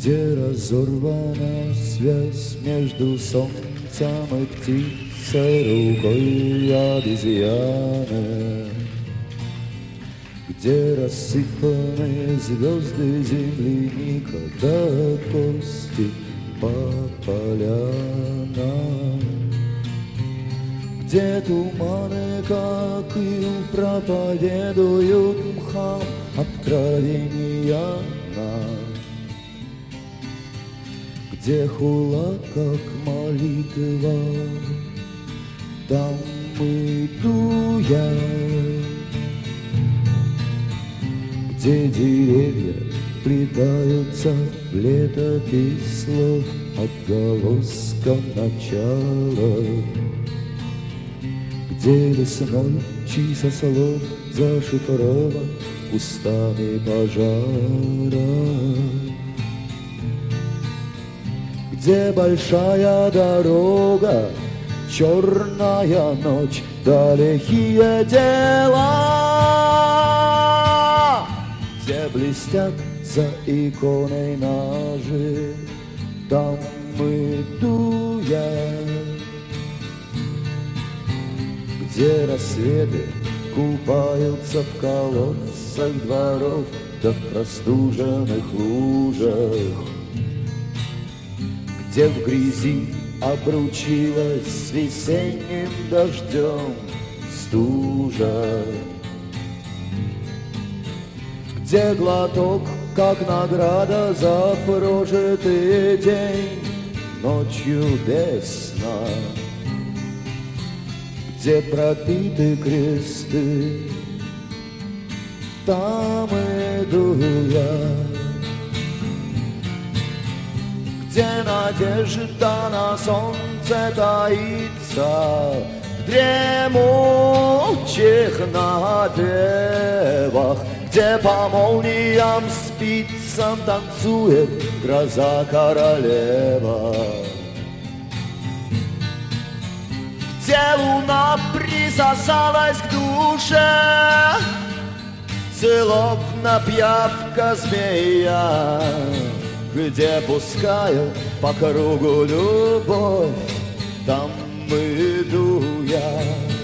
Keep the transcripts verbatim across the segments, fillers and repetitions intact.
где разорвана связь между солнцем и птицей, рукой обезьяны, где рассыпаны звезды земли, никогда кости по полянам, где туманы, как и проповедуют мхам откровения нам, где хула, как молитва, там иду я, где деревья плетаются в летопись слов отголоском начала, где весной чьи-то слов зашифрован устами пожара, где большая дорога, черная ночь, далекие дела, где блестят за иконой ножи, там иду я, где рассветы купаются в колодцах дворов, да в простуженных лужах, где в грязи обручилась с весенним дождем стужа, где глоток, как награда за прожитый день ночью без сна, где пропиты кресты, там иду я, где надежда на солнце таится в дремучих напевах, где по молниям спицам танцует гроза королева, где луна присосалась к душе, словно пиявка змея, где пускаю по кругу любовь, там иду я.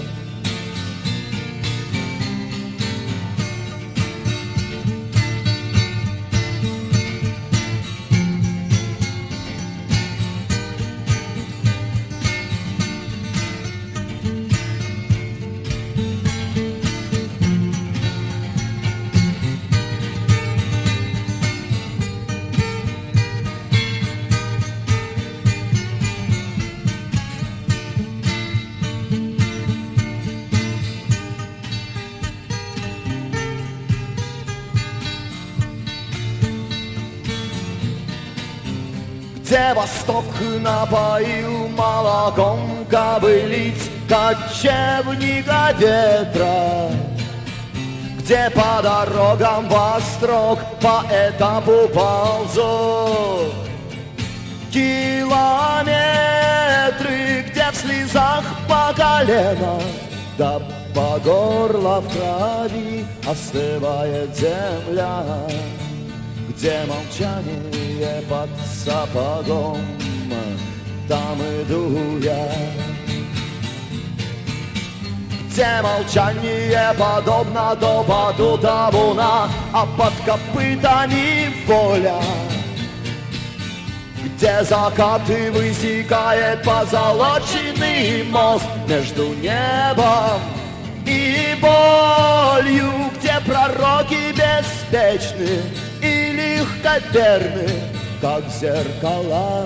Где восток напоил молоком кобылиц кочевника ветра, где по дорогам вострок по этапу ползут километры, где в слезах по колено, да по горло в крови остывает земля, где молчание под сапогом, там иду я, где молчание подобно допоту табуна, а под копытами воля, где закаты высекает позолоченный мост между небом и болью, где пророки беспечны и легковерны, как зеркала,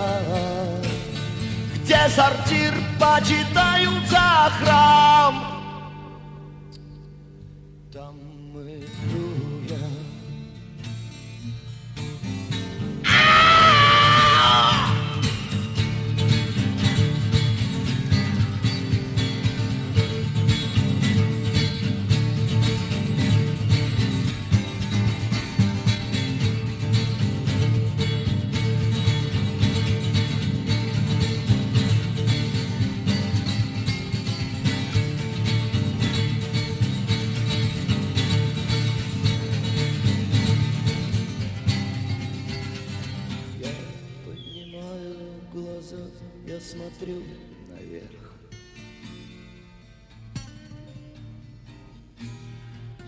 где сортир почитают за храм, там иду я.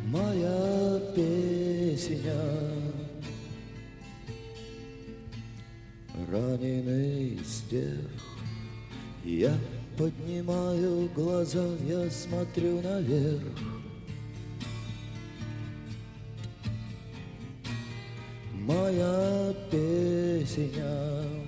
моя песня. Раненый стерх, я поднимаю глаза, я смотрю наверх. Моя песня.